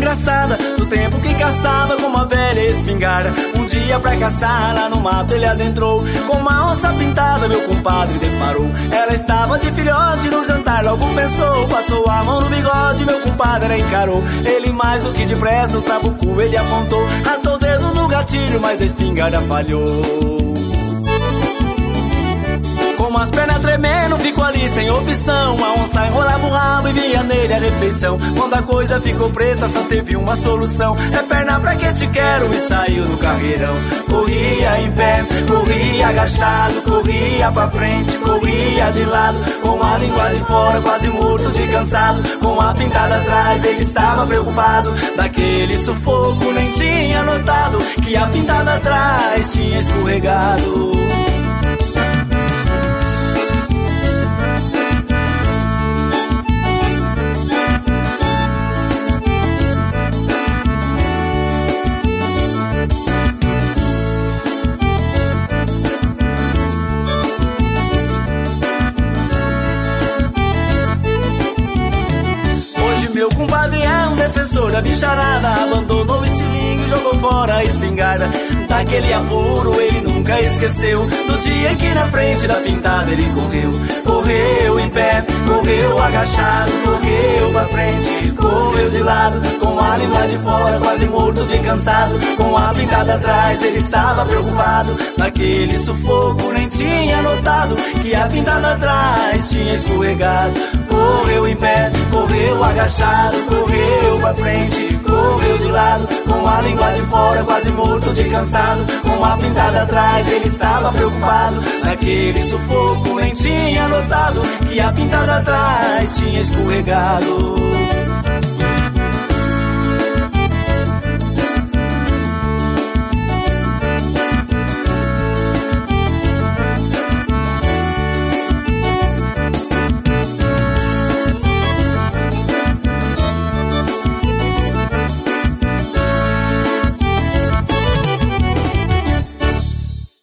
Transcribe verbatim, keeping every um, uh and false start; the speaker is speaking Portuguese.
engraçada do tempo que caçava com uma velha espingarda. Um dia pra caçar lá no mato ele adentrou com uma onça pintada, meu compadre deparou. Ela estava de filhote no jantar, logo pensou, passou a mão no bigode, meu compadre a encarou. Ele mais do que depressa o trabuco ele apontou, arrastou o dedo no gatilho, mas a espingarda falhou. Com as pernas tremendo, ficou ali sem opção. A onça enrolava o rabo e via nele a refeição. Quando a coisa ficou preta, só teve uma solução: é perna pra que te quero, e saiu do carreirão. Corria em pé, corria agachado, corria pra frente, corria de lado, com a língua de fora, quase morto de cansado, com a pintada atrás, ele estava preocupado. Daquele sufoco nem tinha notado que a pintada atrás tinha escorregado. Meu compadre é um defensor da bicharada, abandonou o estilingue e jogou fora a espingarda. Daquele apuro ele nunca esqueceu do dia em que na frente da pintada ele correu. Correu em pé, correu agachado, correu pra frente, correu de lado, com a língua de fora, quase morto de cansado, com a pintada atrás, ele estava preocupado. Naquele sufoco nem tinha notado que a pintada atrás tinha escorregado. Correu em pé, correu agachado, correu pra frente, correu de lado, com a língua de fora, quase morto de cansado, com a pintada atrás, ele estava preocupado. Naquele sufoco nem tinha notado que a pintada atrás tinha escorregado.